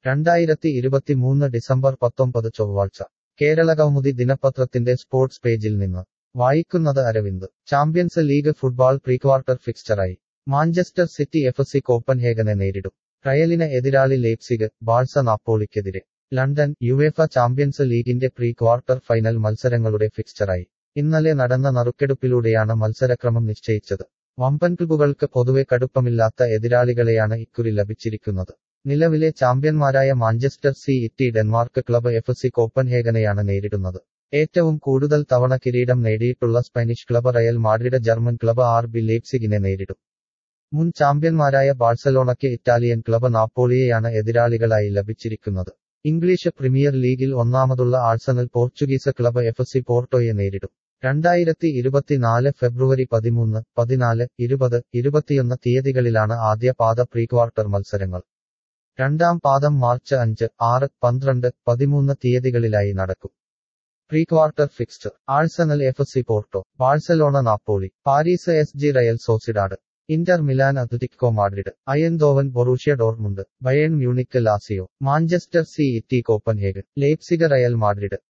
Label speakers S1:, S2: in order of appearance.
S1: 2023 December 19 ചൊവ്വാഴ്ച കേരളകൗമുദി ദിനപത്രത്തിന്റെ sports പേജിൽ നിന്ന് വായിക്കുന്നത് Aravind. Champions League football prequarter ഫിക്സ്ചറായി. Manchester City FC. കോപ്പൻഹേഗനെ നേരിടും. റയലിന് എതിരാളി ലെയ്പ്സിഗ്, ബാഴ്സ നാപ്പോളിക്കെതിരെ. ലണ്ടൻ. യുവേഫ ചാമ്പ്യൻസ് ലീഗിന്റെ പ്രീ ക്വാർട്ടർ ഫൈനൽ മത്സരങ്ങളുടെ ഫിക്സ്ചറായി. ഇന്നലെ നടന്ന നറുക്കെടുപ്പിലൂടെയാണ് മത്സരക്രമം നിശ്ചയിച്ചത്. വമ്പൻ ക്ലബ്ബുകൾക്ക് പൊതുവെ കടുപ്പമില്ലാത്ത എതിരാളികളെയാണ് ഇക്കുറി ലഭിച്ചിരിക്കുന്നത്. നിലവിലെ ചാമ്പ്യന്മാരായ Manchester City Denmark club FC. കോപ്പൻഹേഗനെയാണ് നേരിടുന്നത്. ഏറ്റവും കൂടുതൽ തവണ കിരീടം നേടിയിട്ടുള്ള Spanish club Real Madrid German club RB. ലെയ്പ്സിഗിനെ നേരിടും. മുൻ ചാമ്പ്യന്മാരായ ബാഴ്സലോണയ്ക്ക് ഇറ്റാലിയൻ ക്ലബ് നാപ്പോളിയെയാണ് എതിരാളികളായി ലഭിച്ചിരിക്കുന്നത്. ഇംഗ്ലീഷ് പ്രീമിയർ ലീഗിൽ ഒന്നാമതുള്ള ആഴ്സണൽ പോർച്ചുഗീസ് ക്ലബ് എഫ്.സി. പോർട്ടോയെ നേരിടും. 2024 ഫെബ്രുവരി 13, 14, 20, 21 തീയതികളിലാണ് ആദ്യ പാദ പ്രീക്വാർട്ടർ മത്സരങ്ങൾ. രണ്ടാം പാദം മാർച്ച് 5, 6, 12, 13 തീയതികളിലായി നടക്കും. Prequarter fixture: Arsenal FC. Porto, Barcelona Napoli, Paris SG. Real Sociedad, Inter Milan Atletico Madrid, Eindhoven Borussia Dortmund, Bayern Munich Lazio, Manchester City Copenhagen, Leipzig Real Madrid.